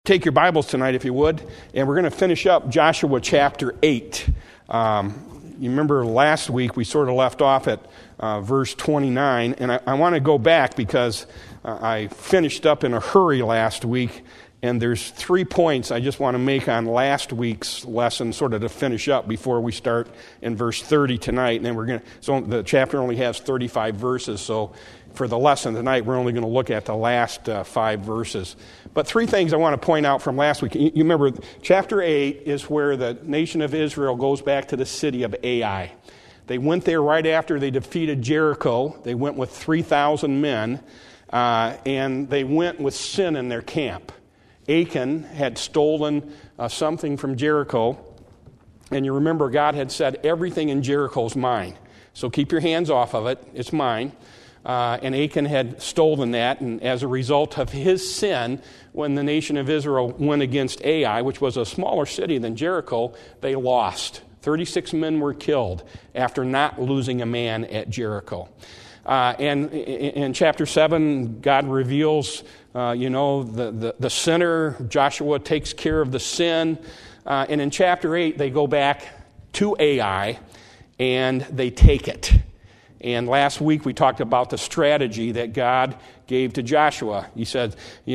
Take your Bibles tonight, if you would, and we're going to finish up Joshua chapter 8. You remember last week we sort of left off at verse 29, and I want to go back because I finished up in a hurry last week, and there's 3 points I just want to make on last week's lesson sort of to finish up before we start in verse 30 tonight. And then so the chapter only has 35 verses, so for the lesson tonight, we're only going to look at the last 5 verses. But 3 things I want to point out from last week. You remember, chapter 8 is where the nation of Israel goes back to the city of Ai. They went there right after they defeated Jericho. They went with 3,000 men, and they went with sin in their camp. Achan had stolen something from Jericho, and you remember God had said, everything in Jericho is mine. So keep your hands off of it. It's mine. And Achan had stolen that, and as a result of his sin, when the nation of Israel went against Ai, which was a smaller city than Jericho, they lost. 36 men were killed after not losing a man at Jericho. And in chapter 7, God reveals, the sinner. Joshua takes care of the sin. And in chapter 8, they go back to Ai, and they take it. And last week we talked about the strategy that God gave to Joshua. He said,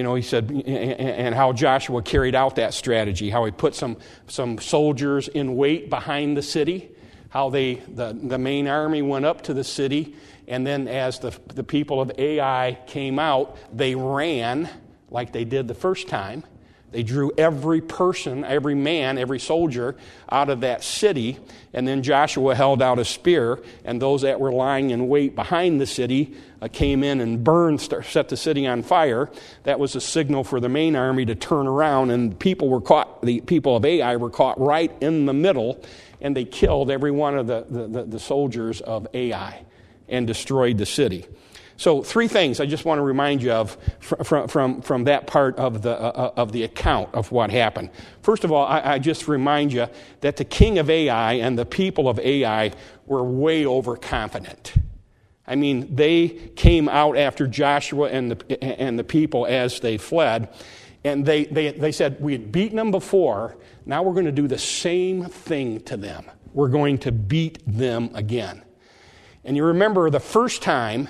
and how Joshua carried out that strategy, how he put some soldiers in wait behind the city, how the main army went up to the city, and then as the people of Ai came out, they ran like they did the first time. They drew every person, every man, every soldier out of that city, and then Joshua held out a spear, and those that were lying in wait behind the city came in and set the city on fire. That was a signal for the main army to turn around, and the people of Ai were caught right in the middle, and they killed every one of the soldiers of Ai and destroyed the city. So 3 things I just want to remind you of from that part of the account of what happened. First of all, I just remind you that the king of Ai and the people of Ai were way overconfident. I mean, they came out after Joshua and the people as they fled, and they said, we had beaten them before, now we're going to do the same thing to them. We're going to beat them again. And you remember the first time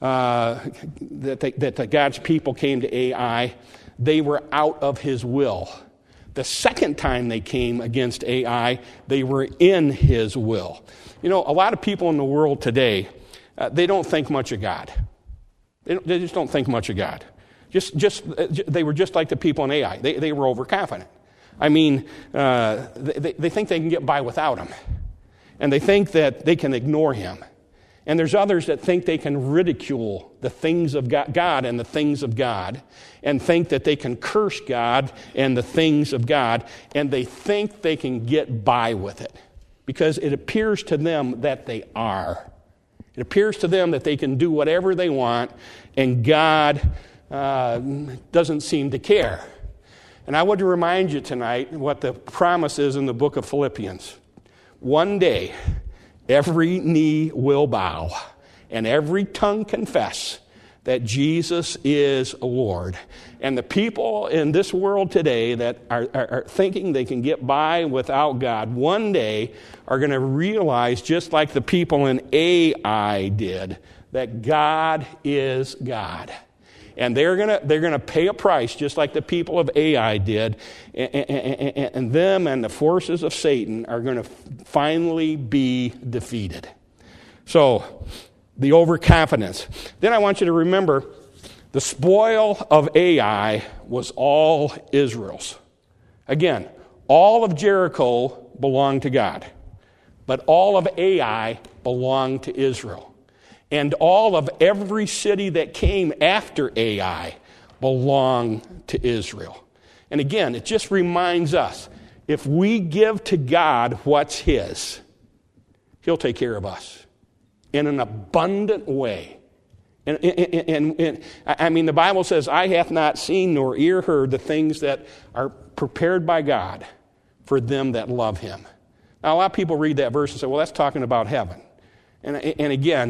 that God's people came to Ai, they were out of his will. The second time they came against Ai, they were in his will. You know, a lot of people in the world today, they don't think much of God. They just don't think much of God. They were just like the people in Ai. They were overconfident. I mean, they think they can get by without him. And they think that they can ignore him. And there's others that think they can ridicule the things of God and the things of God, and think that they can curse God and the things of God, and they think they can get by with it because it appears to them that they are. It appears to them that they can do whatever they want, and God doesn't seem to care. And I want to remind you tonight what the promise is in the book of Philippians. One day, every knee will bow, and every tongue confess that Jesus is Lord. And the people in this world today that are thinking they can get by without God, one day are going to realize, just like the people in Ai did, that God is God. And they're going to pay a price, just like the people of Ai did, and them and the forces of Satan are going to finally be defeated. So, the overconfidence. Then I want you to remember, the spoil of Ai was all Israel's. Again, all of Jericho belonged to God, but all of Ai belonged to Israel. And all of every city that came after Ai belonged to Israel. And again, it just reminds us, if we give to God what's his, he'll take care of us in an abundant way. And I mean, the Bible says, eye hath not seen nor ear heard the things that are prepared by God for them that love him. Now, a lot of people read that verse and say, well, that's talking about heaven. And again,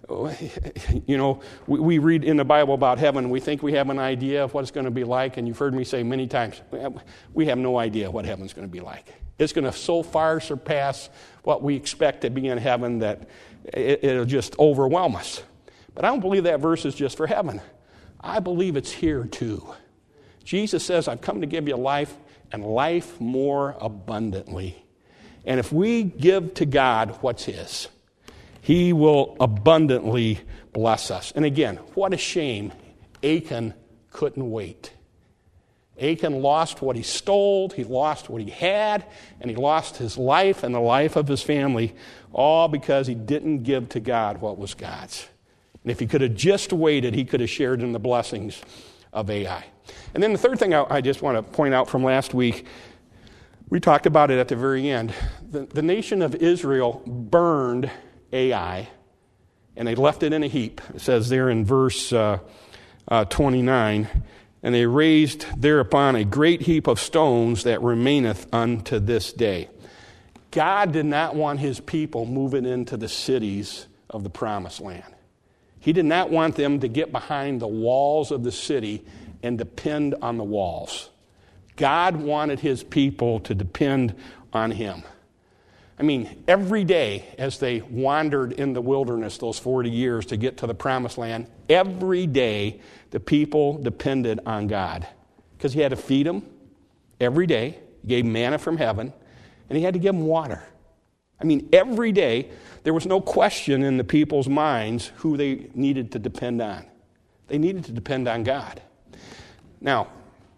You know, we read in the Bible about heaven. We think we have an idea of what it's going to be like, and you've heard me say many times, we have no idea what heaven's going to be like. It's going to so far surpass what we expect to be in heaven that it'll just overwhelm us. But I don't believe that verse is just for heaven. I believe it's here too. Jesus says, I've come to give you life and life more abundantly. And if we give to God what's his, he will abundantly bless us. And again, what a shame Achan couldn't wait. Achan lost what he stole, he lost what he had, and he lost his life and the life of his family, all because he didn't give to God what was God's. And if he could have just waited, he could have shared in the blessings of Ai. And then the third thing I just want to point out from last week, we talked about it at the very end. The nation of Israel burned Ai, and they left it in a heap. It says there in verse 29, and they raised thereupon a great heap of stones that remaineth unto this day. God did not want his people moving into the cities of the promised land. He did not want them to get behind the walls of the city and depend on the walls. God wanted his people to depend on him. I mean, every day as they wandered in the wilderness those 40 years to get to the promised land, every day the people depended on God. Because he had to feed them every day. He gave manna from heaven. And he had to give them water. I mean, every day there was no question in the people's minds who they needed to depend on. They needed to depend on God. Now,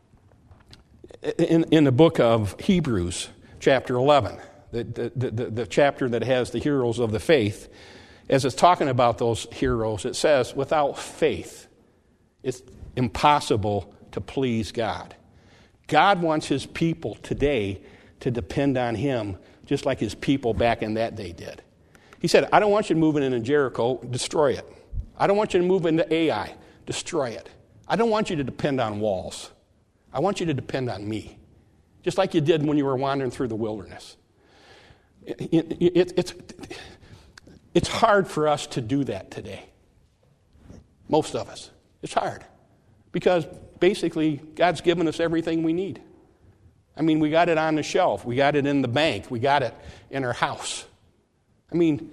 in the book of Hebrews, chapter 11, the chapter that has the heroes of the faith, as it's talking about those heroes, it says, without faith, it's impossible to please God. God wants his people today to depend on him, just like his people back in that day did. He said, I don't want you to move into Jericho, destroy it. I don't want you to move into Ai, destroy it. I don't want you to depend on walls. I want you to depend on me, just like you did when you were wandering through the wilderness. It's hard for us to do that today. Most of us. It's hard. Because basically, God's given us everything we need. I mean, we got it on the shelf. We got it in the bank. We got it in our house. I mean,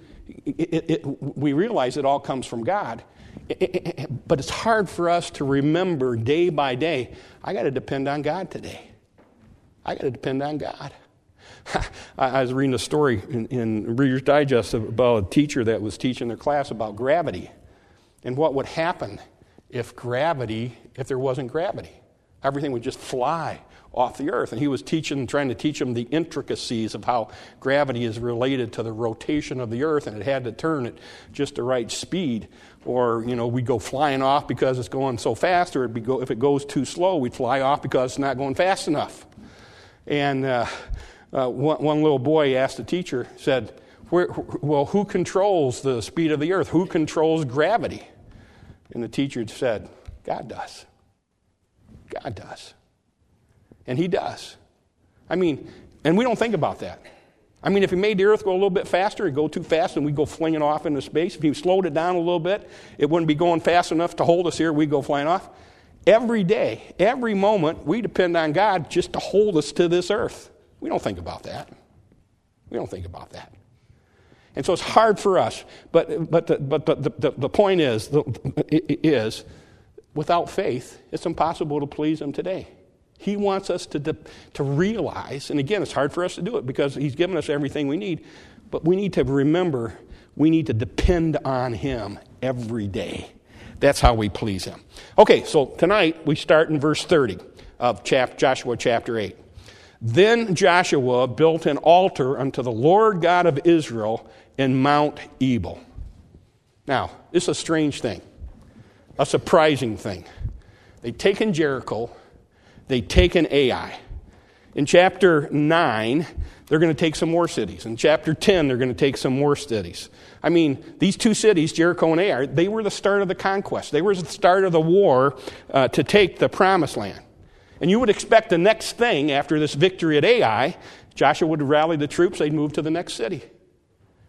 we realize it all comes from God. But it's hard for us to remember day by day, I got to depend on God today. I got to depend on God. I was reading a story in Reader's Digest about a teacher that was teaching their class about gravity and what would happen if there wasn't gravity. Everything would just fly off the earth. And he was trying to teach them the intricacies of how gravity is related to the rotation of the earth, and it had to turn at just the right speed. Or, we'd go flying off because it's going so fast, or if it goes too slow, we'd fly off because it's not going fast enough. And one little boy asked the teacher, said, who controls the speed of the earth? Who controls gravity? And the teacher said, God does. God does. And he does. I mean, and we don't think about that. I mean, if he made the earth go a little bit faster, it'd go too fast and we'd go flinging off into space. If he slowed it down a little bit, it wouldn't be going fast enough to hold us here. We'd go flying off. Every day, every moment, we depend on God just to hold us to this earth. We don't think about that. We don't think about that. And so it's hard for us. But the point is, without faith, it's impossible to please him today. He wants us to realize, and again, it's hard for us to do it because he's given us everything we need, but we need to remember we need to depend on him every day. That's how we please him. Okay, so tonight we start in verse 30 of Joshua chapter 8. Then Joshua built an altar unto the Lord God of Israel in Mount Ebal. Now, this is a strange thing, a surprising thing. They'd taken Jericho, they'd taken Ai. In chapter 9, they're going to take some more cities. In chapter 10, they're going to take some more cities. I mean, these two cities, Jericho and Ai, they were the start of the conquest. They were the start of the war to take the promised land. And you would expect the next thing after this victory at Ai, Joshua would rally the troops, they'd move to the next city.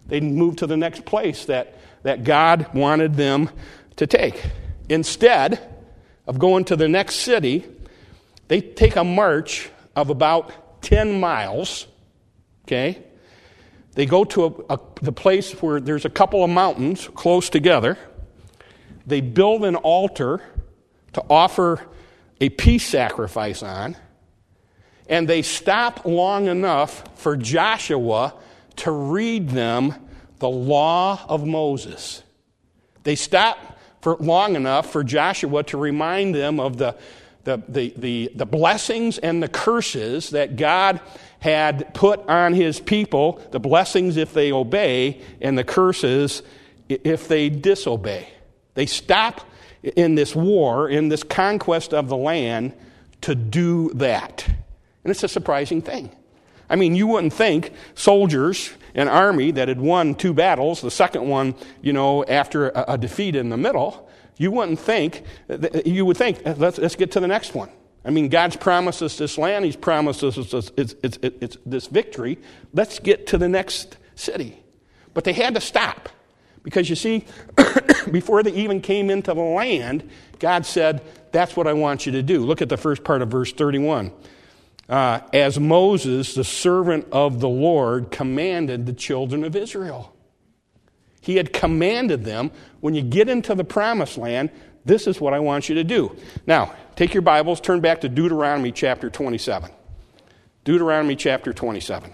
They'd move to the next place that God wanted them to take. Instead of going to the next city, they take a march of about 10 miles, okay? They go to the place where there's a couple of mountains close together. They build an altar to offer a peace sacrifice on, and they stop long enough for Joshua to read them the law of Moses. They stop for long enough for Joshua to remind them of the blessings and the curses that God had put on his people, the blessings if they obey, and the curses if they disobey. They stop in this war, in this conquest of the land, to do that. And it's a surprising thing. I mean, you wouldn't think soldiers, an army that had won 2 battles, the second one, after a defeat in the middle, you would think, let's get to the next one. I mean, God's promised us this land. He's promised us it's this victory. Let's get to the next city. But they had to stop. Because you see, before they even came into the land, God said, that's what I want you to do. Look at the first part of verse 31. As Moses, the servant of the Lord, commanded the children of Israel. He had commanded them, when you get into the promised land, this is what I want you to do. Now, take your Bibles, turn back to Deuteronomy chapter 27. Deuteronomy chapter 27.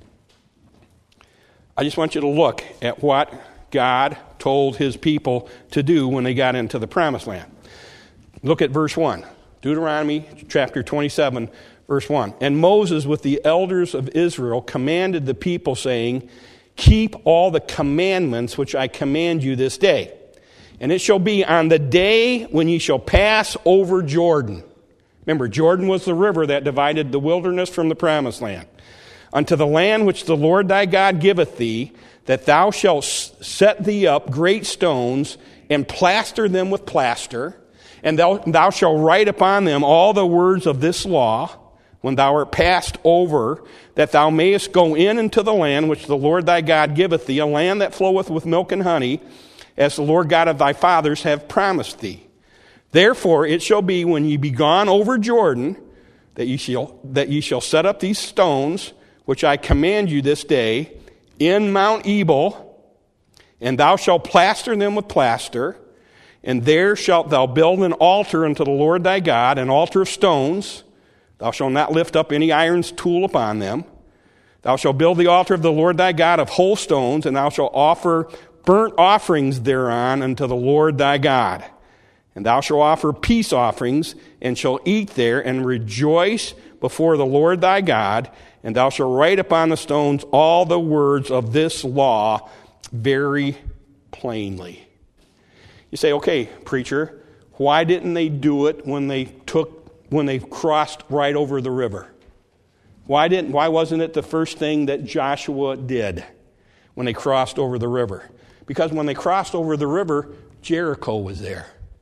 I just want you to look at what God told his people to do when they got into the promised land. Look at verse 1. Deuteronomy chapter 27, verse 1. And Moses with the elders of Israel commanded the people, saying, keep all the commandments which I command you this day. And it shall be on the day when ye shall pass over Jordan. Remember, Jordan was the river that divided the wilderness from the promised land. Unto the land which the Lord thy God giveth thee, that thou shalt set thee up great stones, and plaster them with plaster, and thou shalt write upon them all the words of this law, when thou art passed over, that thou mayest go in into the land which the Lord thy God giveth thee, a land that floweth with milk and honey, as the Lord God of thy fathers have promised thee. Therefore it shall be, when ye be gone over Jordan, that ye shall set up these stones, which I command you this day, in Mount Ebal, and thou shalt plaster them with plaster, and there shalt thou build an altar unto the Lord thy God, an altar of stones. Thou shalt not lift up any iron tool upon them. Thou shalt build the altar of the Lord thy God of whole stones, and thou shalt offer burnt offerings thereon unto the Lord thy God. And thou shalt offer peace offerings, and shalt eat there, and rejoice before the Lord thy God. And thou shalt write upon the stones all the words of this law very plainly. You say, okay, preacher, why didn't they do it when they crossed right over the river? Why wasn't it the first thing that Joshua did when they crossed over the river? Because when they crossed over the river, Jericho was there.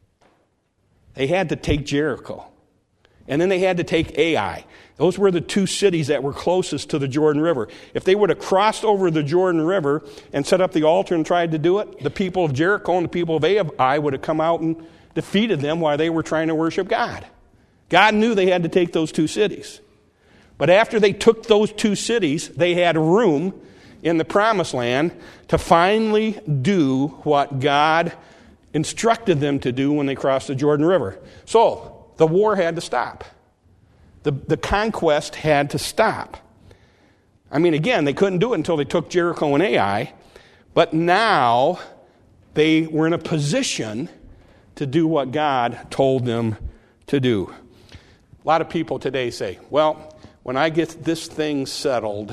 They had to take Jericho. And then they had to take Ai. Those were the 2 cities that were closest to the Jordan River. If they would have crossed over the Jordan River and set up the altar and tried to do it, the people of Jericho and the people of Ai would have come out and defeated them while they were trying to worship God. God knew they had to take those 2 cities. But after they took those 2 cities, they had room in the promised land to finally do what God instructed them to do when they crossed the Jordan River. So, the war had to stop. The conquest had to stop. I mean, again, they couldn't do it until they took Jericho and Ai, but now they were in a position to do what God told them to do. A lot of people today say, well, when I get this thing settled,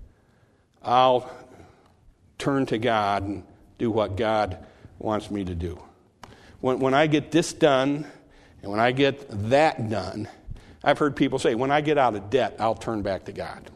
I'll turn to God and do what God wants me to do. When I get this done, and when I get that done, I've heard people say, when I get out of debt, I'll turn back to God.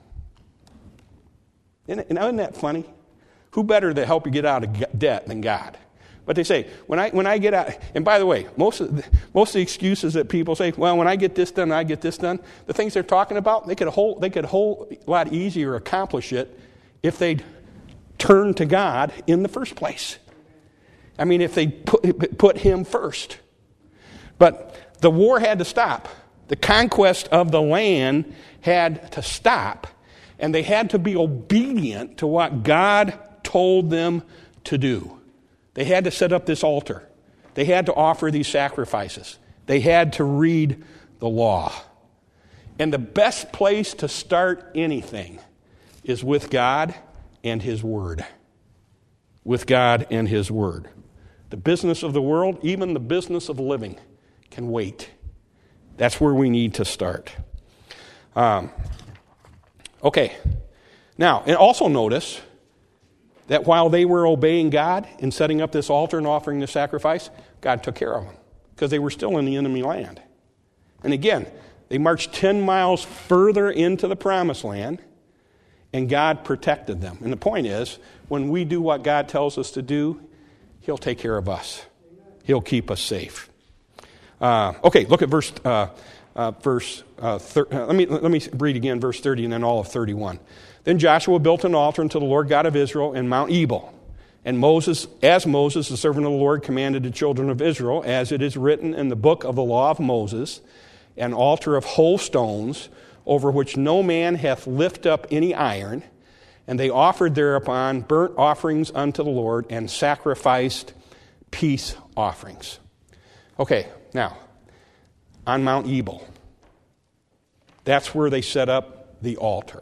Isn't that funny? Who better to help you get out of debt than God? But they say, when I get out, and by the way, most of the excuses that people say, well, when I get this done, I get this done, the things they're talking about, they could a whole lot easier accomplish it if they'd turn to God in the first place. I mean, if they put him first. But the war had to stop. The conquest of the land had to stop. And they had to be obedient to what God told them to do. They had to set up this altar. They had to offer these sacrifices. They had to read the law. And the best place to start anything is with God and his word. With God and his word. The business of the world, even the business of living, can wait. That's where we need to start. Okay. Now, and also notice that while they were obeying God in setting up this altar and offering the sacrifice, God took care of them because they were still in the enemy land. And again, they marched 10 miles further into the promised land, and God protected them. And the point is, when we do what God tells us to do, he'll take care of us. He'll keep us safe. Okay, look at let me read again verse 30 and then all of 31. Then Joshua built an altar unto the Lord God of Israel in Mount Ebal. And Moses, the servant of the Lord, commanded the children of Israel, as it is written in the book of the law of Moses, an altar of whole stones, over which no man hath lift up any iron. And they offered thereupon burnt offerings unto the Lord, and sacrificed peace offerings. Okay, now, on Mount Ebal, that's where they set up the altar.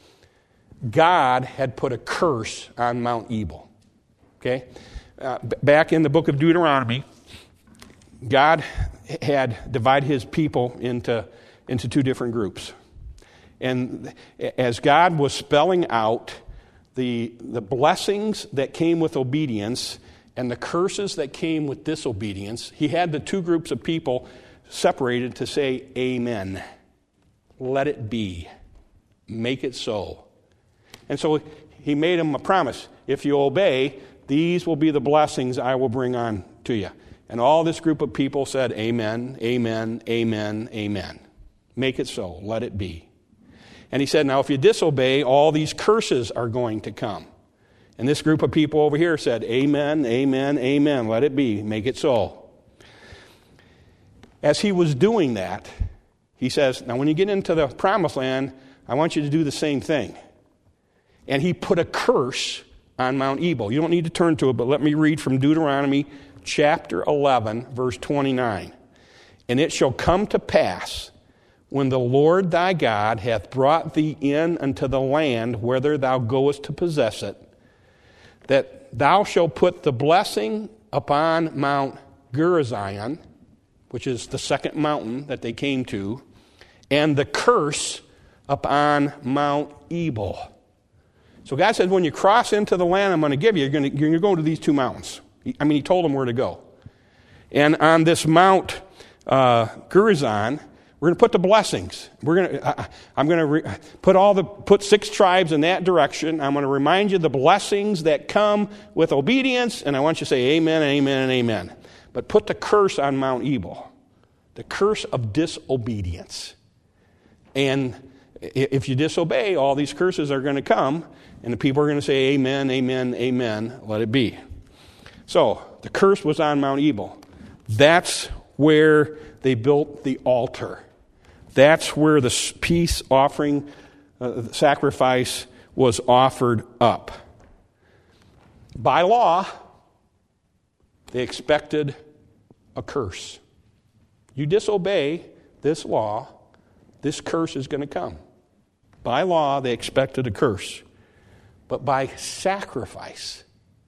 God had put a curse on Mount Ebal. Okay? Back in the book of Deuteronomy, God had divided his people into two different groups. And as God was spelling out the blessings that came with obedience and the curses that came with disobedience, he had the two groups of people separated to say, Amen. Let it be. Make it so. And so he made them a promise. If you obey, these will be the blessings I will bring on to you. And all this group of people said, Amen, amen, amen, amen. Make it so. Let it be. And he said, now if you disobey, all these curses are going to come. And this group of people over here said, Amen, amen, amen. Let it be. Make it so. As he was doing that, he says, now when you get into the promised land, I want you to do the same thing. And he put a curse on Mount Ebal. You don't need to turn to it, but let me read from Deuteronomy chapter 11, verse 29. And it shall come to pass, when the Lord thy God hath brought thee in unto the land whither thou goest to possess it, that thou shalt put the blessing upon Mount Gerizim, which is the second mountain that they came to, and the curse upon Mount Ebal. So God said, when you cross into the land I'm going to give you, you're going to go to these two mountains. He told them where to go. And on this Mount Gerizim, we're going to put the blessings. I'm going to put 6 tribes in that direction. I'm going to remind you the blessings that come with obedience, and I want you to say amen, amen, and amen. But put the curse on Mount Ebal, the curse of disobedience. And if you disobey, all these curses are going to come, and the people are going to say amen, amen, amen, let it be. So the curse was on Mount Ebal. That's where they built the altar. That's where the peace offering, sacrifice was offered up. By law, they expected a curse. You disobey this law, this curse is going to come. By law, they expected a curse. But by sacrifice,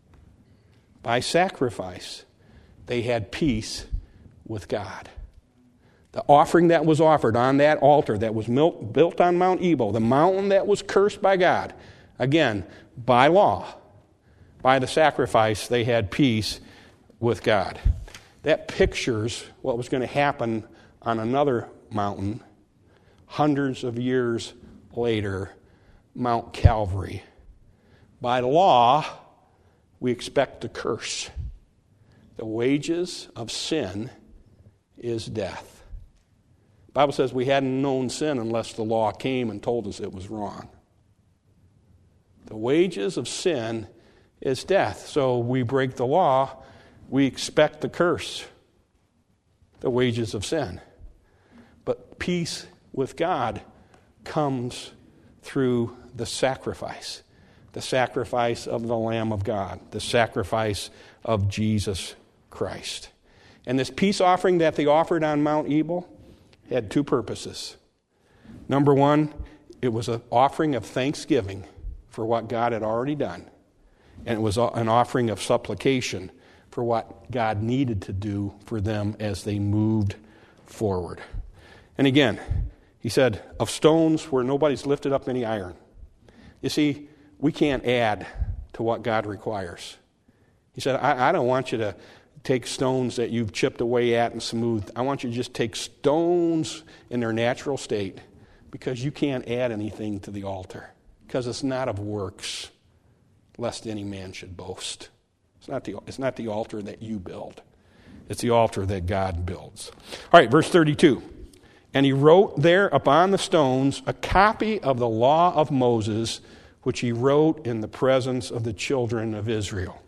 they had peace with God. The offering that was offered on that altar that was built on Mount Ebal, the mountain that was cursed by God, again, by law, by the sacrifice, they had peace with God. That pictures what was going to happen on another mountain hundreds of years later, Mount Calvary. By law, we expect a curse. The wages of sin is death. The Bible says we hadn't known sin unless the law came and told us it was wrong. The wages of sin is death. So we break the law, we expect the curse, the wages of sin. But peace with God comes through the sacrifice of the Lamb of God, the sacrifice of Jesus Christ. And this peace offering that they offered on Mount Ebal had two purposes. Number one, it was an offering of thanksgiving for what God had already done. And it was an offering of supplication for what God needed to do for them as they moved forward. And again, he said, of stones where nobody's lifted up any iron. You see, we can't add to what God requires. He said, I don't want you to take stones that you've chipped away at and smoothed. I want you to just take stones in their natural state, because you can't add anything to the altar, because it's not of works, lest any man should boast. It's not the altar that you build. It's the altar that God builds. All right, verse 32. And he wrote there upon the stones a copy of the law of Moses, which he wrote in the presence of the children of Israel.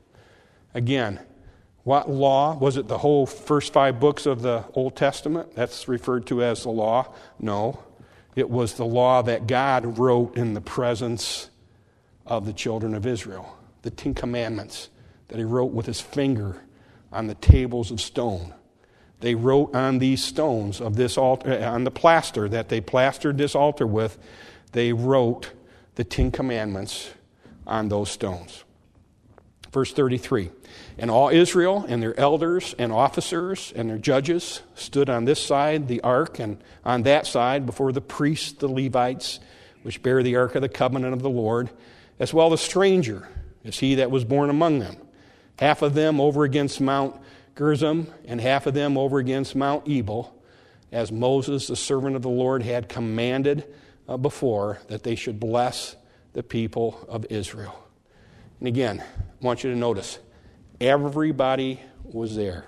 Again, what law? Was it the whole first 5 books of the Old Testament? That's referred to as the law? No. It was the law that God wrote in the presence of the children of Israel. The 10 Commandments that he wrote with his finger on the tables of stone. They wrote on these stones of this altar, on the plaster that they plastered this altar with, they wrote the 10 Commandments on those stones. Verse 33, and all Israel and their elders and officers and their judges stood on this side, the ark, and on that side before the priests, the Levites, which bear the ark of the covenant of the Lord, as well the stranger, as he that was born among them. Half of them over against Mount Gerizim, and half of them over against Mount Ebal, as Moses, the servant of the Lord, had commanded before, that they should bless the people of Israel. And again, I want you to notice, everybody was there.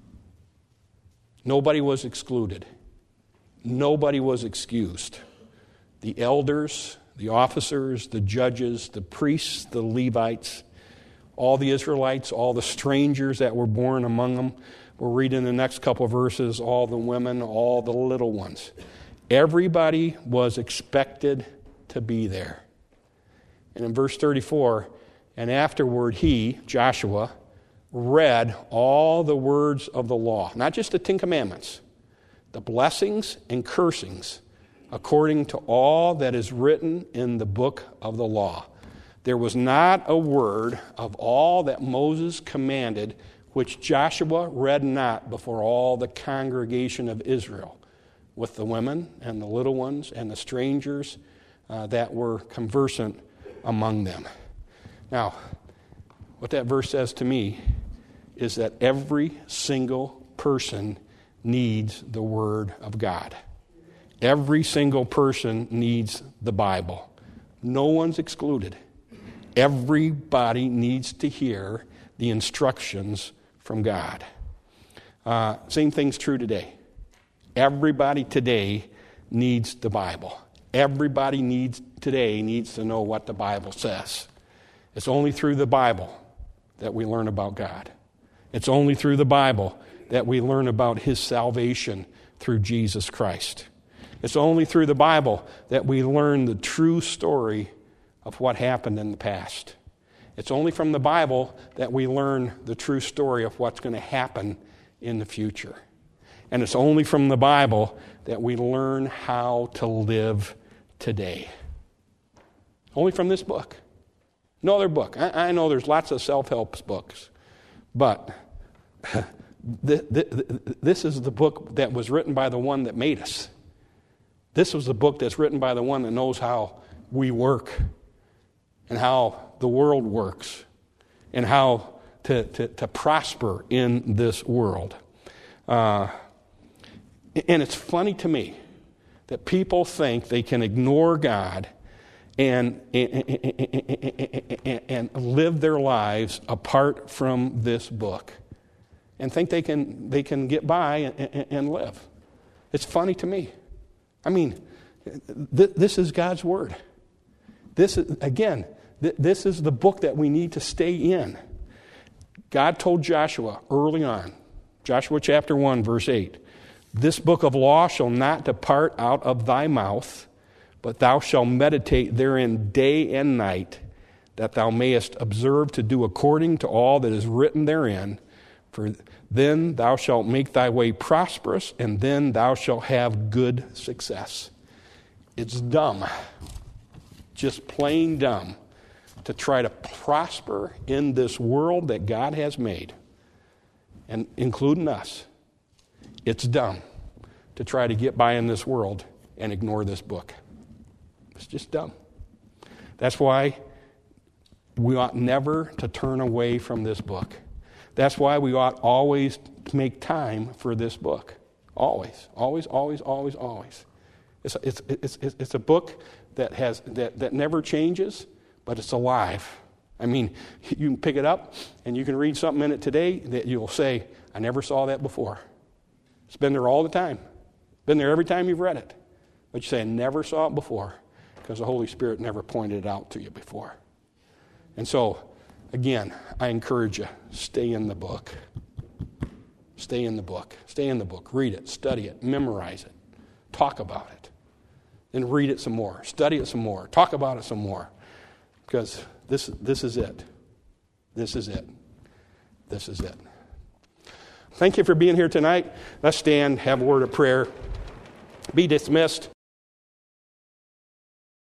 Nobody was excluded. Nobody was excused. The elders, the officers, the judges, the priests, the Levites, all the Israelites, all the strangers that were born among them. We'll read in the next couple of verses, all the women, all the little ones. Everybody was expected to be there. And in verse 34, and afterward he, Joshua, read all the words of the law, not just the 10 Commandments, the blessings and cursings, according to all that is written in the book of the law. There was not a word of all that Moses commanded which Joshua read not before all the congregation of Israel, with the women and the little ones and the strangers that were conversant among them. Now, what that verse says to me is that every single person needs the Word of God. Every single person needs the Bible. No one's excluded. Everybody needs to hear the instructions from God. Same thing's true today. Everybody today needs the Bible. Everybody today needs to know what the Bible says. It's only through the Bible that we learn about God. It's only through the Bible that we learn about His salvation through Jesus Christ. It's only through the Bible that we learn the true story of what happened in the past. It's only from the Bible that we learn the true story of what's going to happen in the future. And it's only from the Bible that we learn how to live today. Only from this book. No other book. I know there's lots of self-help books, but this is the book that was written by the one that made us. This was the book that's written by the one that knows how we work and how the world works and how to prosper in this world. And it's funny to me that people think they can ignore God and live their lives apart from this book and think they can get by and live. It's funny to me. I mean, this is God's Word. This is, again, This is the book that we need to stay in. God told Joshua early on, Joshua chapter 1, verse 8, "This book of law shall not depart out of thy mouth, but thou shalt meditate therein day and night, that thou mayest observe to do according to all that is written therein. For then thou shalt make thy way prosperous, and then thou shalt have good success." It's dumb, just plain dumb, to try to prosper in this world that God has made, and including us. It's dumb to try to get by in this world and ignore this book. It's just dumb. That's why we ought never to turn away from this book. That's why we ought always to make time for this book. Always, always, always, always, always. It's a book that never changes, but it's alive. I mean, you can pick it up and you can read something in it today that you'll say, "I never saw that before." It's been there all the time. Been there every time you've read it. But you say, "I never saw it before," because the Holy Spirit never pointed it out to you before. And so, again, I encourage you, stay in the book. Stay in the book. Stay in the book. Read it, study it, memorize it, talk about it. Then read it some more, study it some more, talk about it some more. Because this is it. This is it. This is it. Thank you for being here tonight. Let's stand, have a word of prayer, be dismissed.